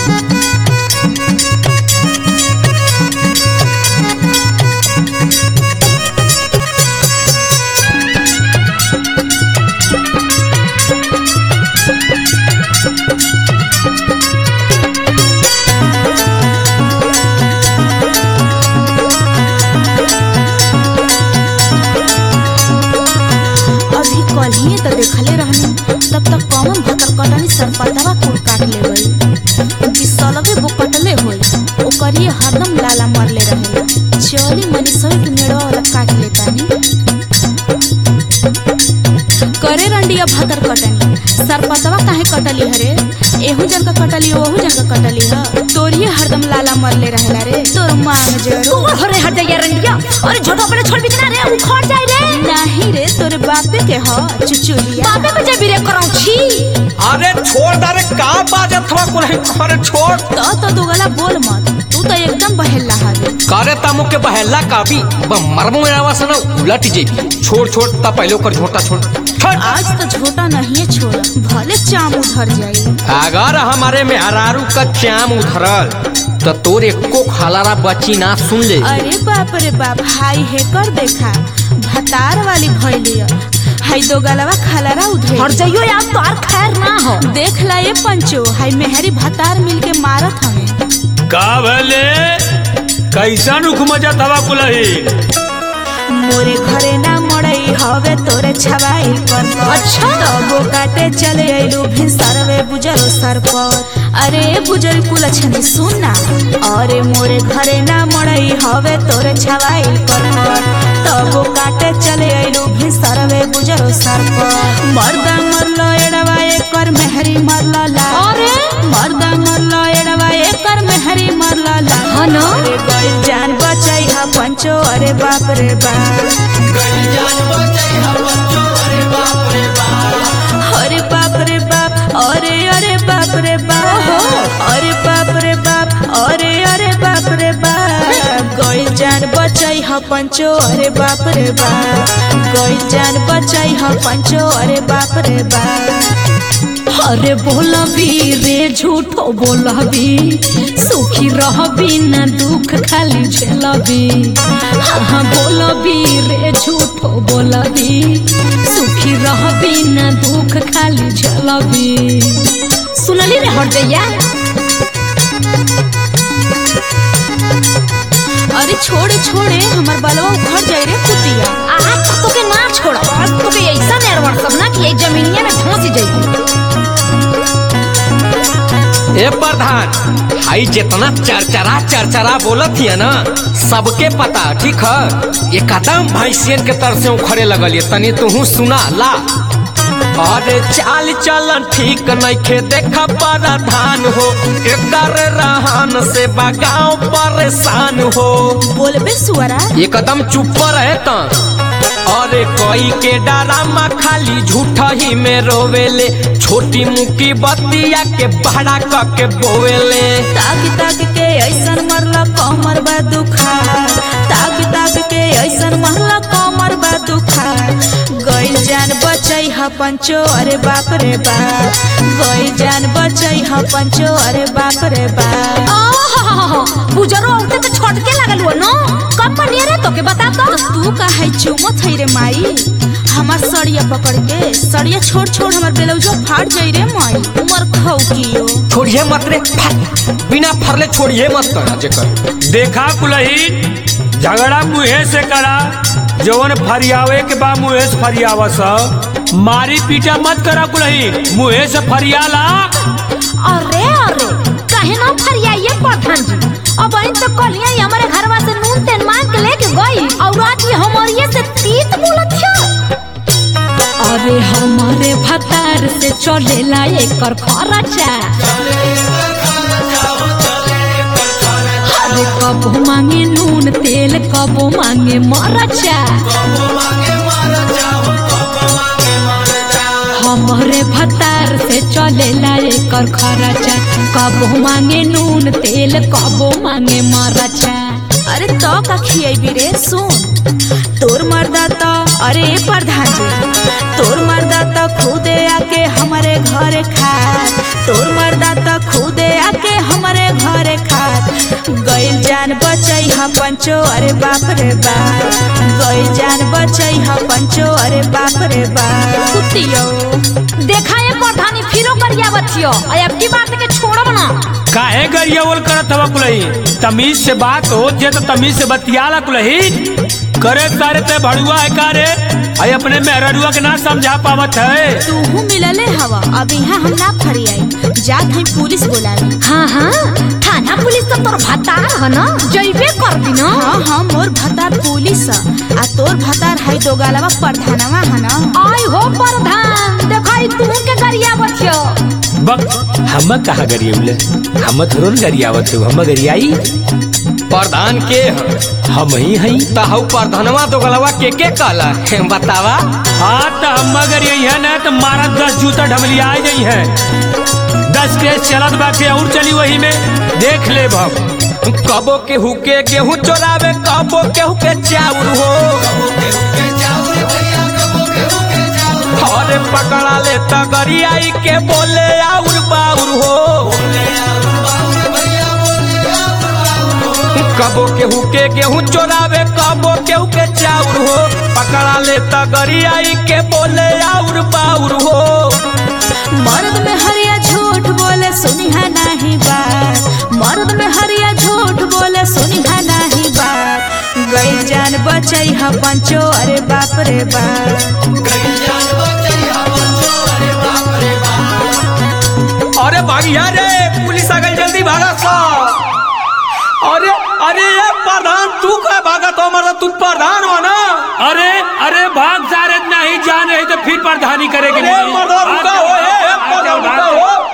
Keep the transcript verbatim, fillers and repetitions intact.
तो देखले रहनी तब तक कौन भतर कटनी सरपतवा कुल काट ले गई कि सलगे वो कटले होई ओकर ये हरदम लाला मरले रहेला। चली मनी सहित नेड़वा वाला काट लेतानी करे रंडिया भतर कटनी सरपतवा काहे कटली हरे एहू जन का कटली ओहू जन का कटली ह तोरिए हरदम लाला मरले रहेला रे तोर मांग जरो तू हरे हट जाइए रंडिया अरे झोटा अपने छोड़ भी ना रे उखड़ जाए रे नहीं रे तोरे बापे के ह चुचुलिया बापे पे जब रे कराऊ छी अरे छोड़ दे का बाजत थवा कुल अरे छोड़ तो तो दुगला बोल मत तू तो एकदम बहेला हवे करे तामु के बहेला काबी मरमो आवाज ना उलट जेबी छोड़ छोड़ ता पहले ओकर झोटा छोड़ आज तो झोटा नहीं छोड़ भले चाम उधर जाई अगर हमारे में हरारू का चाम उधरल तो तोर एको खलारा बची ना सुन ले। अरे बाप रे बाप हाई है कर देखा भतार वाली भइलिया हाई दो गलवा खलारा उधर हट जाइयो यार तो और खैर ना हो देख ला ये पंचो हाई मेहरी भतार मिलके मारत हमें का भले कैसा नुख मजा तवा कुलही मोरे घरे ना मड़ई हवे तोरे छवाई पर अच्छा तबो काटे चले आइलू भिसरवे बुजरो सरपत अरे बुजरी कुल छनी सुन ना अरे मोरे घरे ना मड़ई हवे तोरे छवाई पर तबो काटे चले आइलू भिसरवे बुजरो सरपत मर्दा मरलो एड़वा एकर मेहरी मरला ला अरे मर्दा मरलो एड़वा एकर मेहरी मरला ला हनो अरे गइल जान बचाई हा पंचो अरे बाप रे बाप गइल जान बचाई हा पंचो अरे बाप रे बाप अरे बाप रे बाप अरे अरे बाप रे बाप अरे बाप रे बाप अरे अरे बाप रे बाप गइल जान बचाई हा पंचो अरे बाप रे बाप गइल जान बचाई हा पंचो अरे बाप रे बाप अरे बोला भी रे झूठो बोला भी सुखी रह भी ना दुख खाली झेला भी हाँ बोला भी रे झूठो बोला भी सुखी रह भी ना दुख खाली झेला भी सुनली रे हट जाइया अरे छोड़े छोड़े हमार बालवा उखड़ जाए रे कुतिया आज तो के ना छोड़ा आज तो के ऐसा नेरवर सब ना कि ये जमीनिया में धंसी जाएगी ए प्रधान हाई जितना चरचरा चरचरा बोलत हिया ना सबके पता ठीक है ये कदम भैंसियन के तर से उखड़े लगल ये तनी तू सुना ला अरे चाल चलन ठीक नइखे देखा प्रधान हो एकर रहन से बगाओ परेशान हो बोलबे सुअरा एकदम चुप रहे त अरे कोई के डरामा खाली झूठा ही में रोवेले छोटी मुकी बतिया के बड़ा क के बोवेले ताक ताक के ऐसन मरला कमर बा दुखा ताक ताक के ऐसन मरला कमर बा दुखा गइल जान बचाई हा पंचो अरे बाप रे बाप गइल जान बचाई हा पंचो अरे बाप रे बाप बुजरो औरते तो छोटके लगल हो नो कब बनिए रे तो के बता तो तू काहे चुमत है रे माई हमार सड़िया पकड़ के सड़िया छोड़ छोड़ हमार ब्लाउजो फाट जाई रे माई उमर खौ कियो छोड़िए मत रे बिना फरले छोड़िए मत करा जेकर देखा कुलही झगड़ा मुहे से करा जवन फरियावे के बा मुहे से फरियावा सा मारी पीटा मत करा कुलही मुहे से फरियाला अरे अरे काहे ना फरियाइए प्रधान जी अब इन तो कलिया हमारे घरवा से नून तेल मांग के लेके गई और आज ये हमारे से तीत बोलत है अरे हमारे भतार से चलेला एकर खर्चा अरे कबो मांगे नून तेल कबो मांगे मरचा हमारे भतार से चलेला एकर खर्चा कबो मांगे नून तेल कबो मांगे मरचा अरे तो का खियाई रे सुन तोर मर्दा तो अरे प्रधान जी तोर मर्दा तो खुदे आके हमारे घर खा तोर मर्दा तो खुदे आके हम बचई ह पंचो अरे बाप रे बाप गई जान बचई ह पंचो अरे बाप रे बाप कुतियो देखा ये प्रधानी फिरो गरियावत हियो आ अब की बात के छोड़ब ना काहे गरियावल करत हवा कुलही तमीज से बात हो जे तो तमीज से बतियाला कुलही करे तारे ते भड़ुआ है कारे आई अपने मेहररुआ के ना समझा पावत है। तूहू मिलले हवा अब यहाँ हम ना फरियाई जात है पुलिस बुलावे। हाँ हाँ थाना पुलिस तो तोर भतार है ना जइबे कर दी ना। हाँ हाँ मोर भतार पुलिस आ तोर भतार है दो गालवा प्रधानवा है ना। आई हो प्रधान देखाई तू के गरियावत हियो बक हम कहा गरियौले हम थोरन गरियावत हो हम गरियाई प्रधान के हम ही हई तहु प्रधानवा तो गलवा के के कहला बतावा। हाँ तो हम अगर यही है ना तो मारा दस जूता ढमलिया आ गई है दस केस चलत बाकी और चली वही में देख ले भाव कबो के हुके गेहूं चोरावे कबो के हुके चाउर हो अरे पकड़ा ले तगरियाई के बोले आउर बाउर हो कबो केहू के गेहूं चोरावे कबो केहू के चाउर हो पकड़ा ले तगरियाई के बोले आउर बाउर हो। मर्द में हरिया झूठ बोले सुनिहा नहीं बात मर्द में हरिया झूठ बोले सुनिहा नहीं बात गई जान बचई ह पंचो अरे बाप रे बाप अरे भागिया रे पुलिस आ गई जल्दी भागा सा। अरे अरे ये प्रधान तू का भागा तो हमारा तू प्रधान हो ना। अरे अरे भाग सारे नहीं जान रहे तो फिर प्रधानी करेगी रुका हो